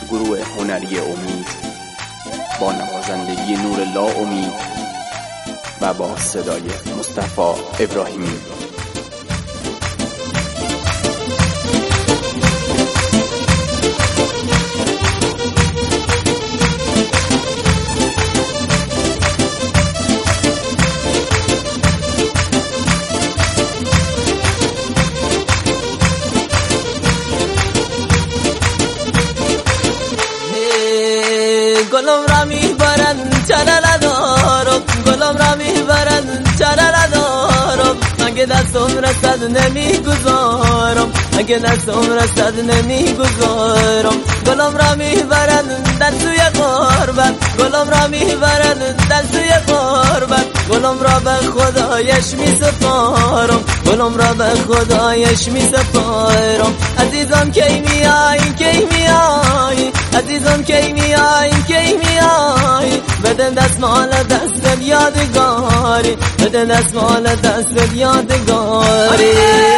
گروه هنری امید با نوازندگی نورالله امید و با صدای مصطفی ابراهیمی. گلم را میبرن چرا ندارم، گلم را میبرن چرا ندارم، اگه دستم رسد نمیگذارم، اگه دستم رسد نمیگذارم. گلم را میبرن در سوی غربت، گلم را میبرن در سوی غربت، گلم را به خدایش میسپارم، گلم را به خدایش میسپارم. عزیزم کی میای، کی میای، عزیزم کی میای، کی میای، بده دستمال دست یادگاری، بده دستمال دست یادگاری.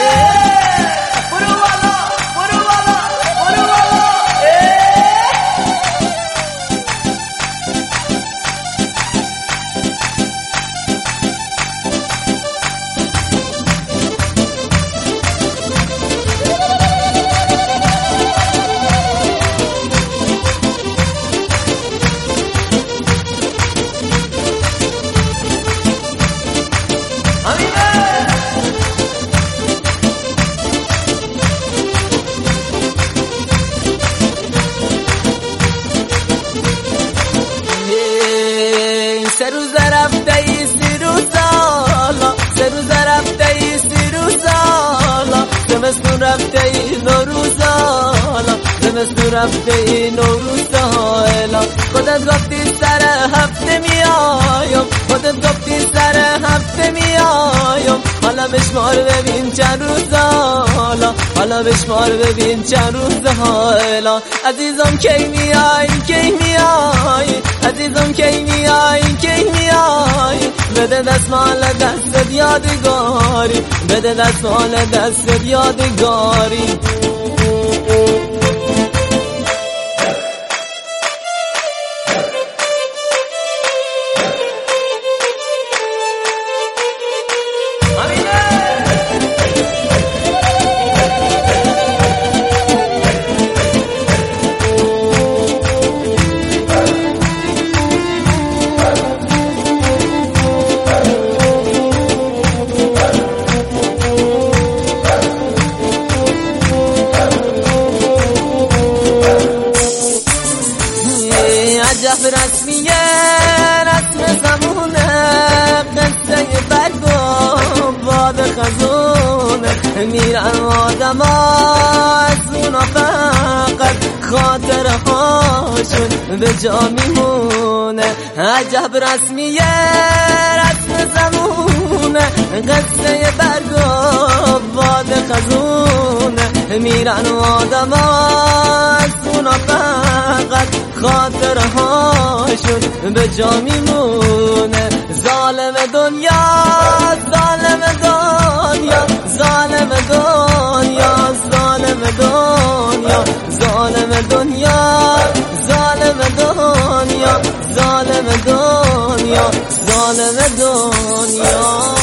سه روز رفته ای سی روز سالا، سه روز رفته ای سی روز سالا، زمستون رفته ای نوروز سالا، زمستون رفته ای نوروز سالا. خودت گفتی سر هفته میایم، خودت گفتی سر هفته میایم، حالا بشمار ببین چند روز حالا، حالا بشمار ببین چند روز حالا. عزیزم کی میای، کی میای، عزیزم کی میای، کی میای، بده دستمال دست یادگاری، بده دستمال دست یادگاری. عجب رسمیه رسم زمونه، قصه برگ و باد خزونه، میرن آدم از اونا فقط خاطره هاشون به جا میمونه. عجب رسمیه رسم زمونه، قصه برگ و باد خزونه، میرن آدم از اونا فقط خاطره هاشون به جا میمونه. ظالم دنیا، ظالم دنیا، ظالم دنیا، ظالم دنیا، ظالم دنیا، ظالم دنیا، ظالم دنیا، ظالم دنیا.